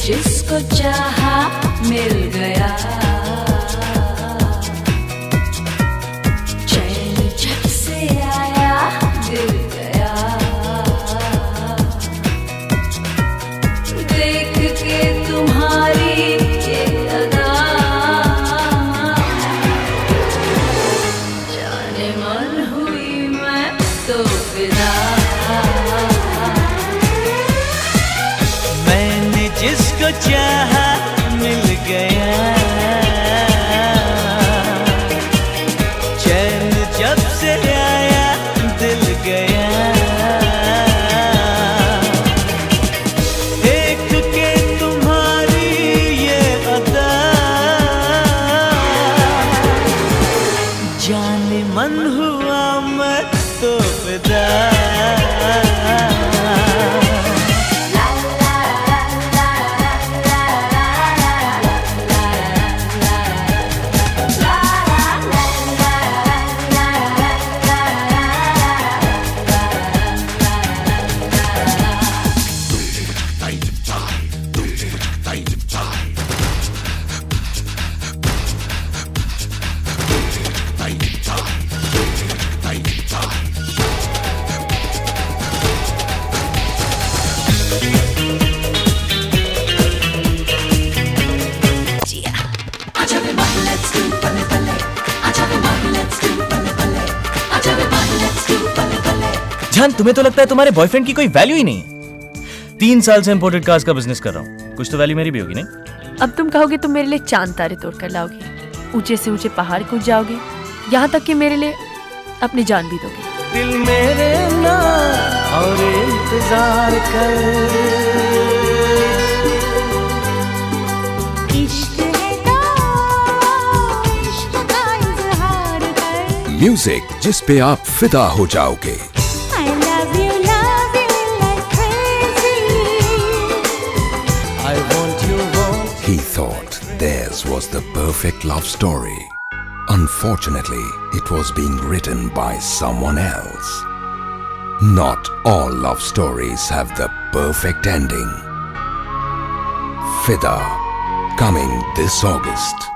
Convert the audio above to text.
जिसको चाहा मिल गया, चैन जब से आया दिल गया, देख के तुम्हारी ये अदा, जाने मन हुई मैं तो फिदा। मैंने जिसको चाहा मिल गया, चैन जब से आया दिल गया, देख के तुम्हारी ये अदा, जाने मन हुआ मैं तो फिदा। जान, तुम्हें तो लगता है तुम्हारे बॉयफ्रेंड की कोई वैल्यू ही नहीं है। 3 साल से इंपोर्टेड कार्स का बिजनेस कर रहा हूँ, कुछ तो वैल्यू मेरी भी होगी नहीं? अब तुम कहोगे तुम मेरे लिए चांद तारे तोड़ कर लाओगे, ऊंचे से ऊंचे पहाड़ कूद जाओगे, यहाँ तक कि मेरे लिए अपनी जान भी दोगे। दिल मेरे ना और इंतजार कर, म्यूजिक जिस पे आप फिदा हो जाओगे। I love you like crazy. I want you, want. He thought theirs was the perfect love story. Unfortunately, it was being written by someone else. Not all love stories have the perfect ending. Fida, coming this August.